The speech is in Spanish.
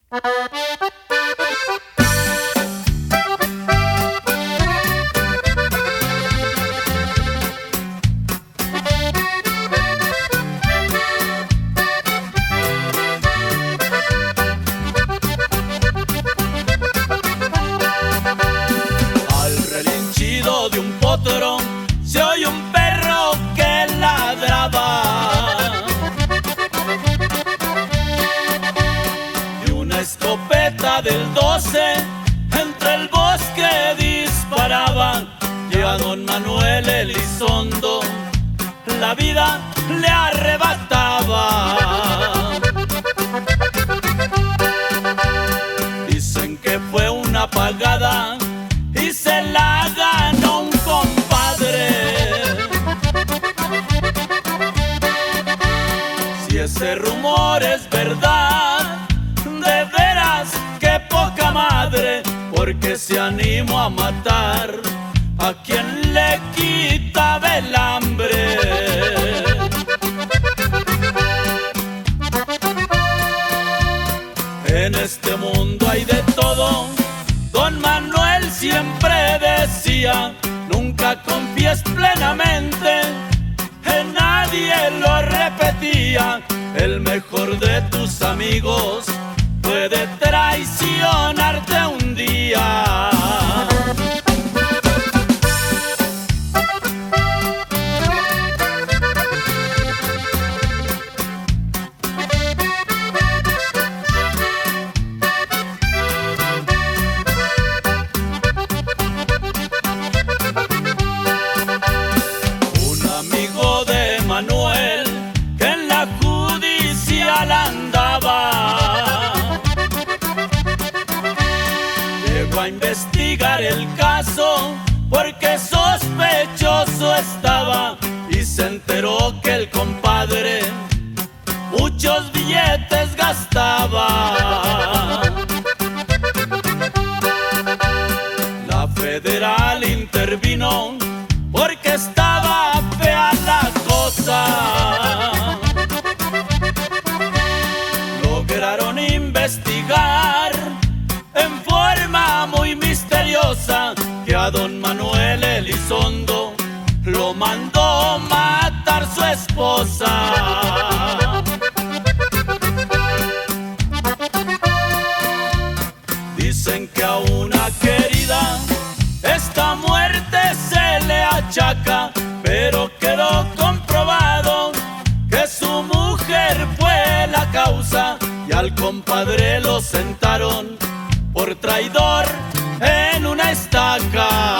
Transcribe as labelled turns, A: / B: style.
A: De un potro se oye un perro que ladraba, y una escopeta del 12 entre el bosque disparaba, y a don Manuel Elizondo la vida le arrebataba. Dicen que fue una pagada y se la ganó un compadre. Si ese rumor es verdad, de veras que poca madre, porque se animó a matar a quien le quitaba el hambre. En este mundo hay de todo. Don Manuel siempre decía: nunca confíes plenamente en nadie, lo repetía. El mejor de tus amigos puede traicionarte un día. Manuel, que en la judicial andaba, llegó a investigar el caso porque sospechoso estaba, y se enteró que el compadre muchos billetes gastaba. La federal intervino porque estaba fea la cosa. Lograron investigar en forma muy misteriosa que a don Manuel Elizondo lo mandó matar su esposa. Dicen que a una querida esta muerte se le achaca, pero quedó comprobado que su mujer fue la causa, y al compadre lo sentaron por traidor en una estaca.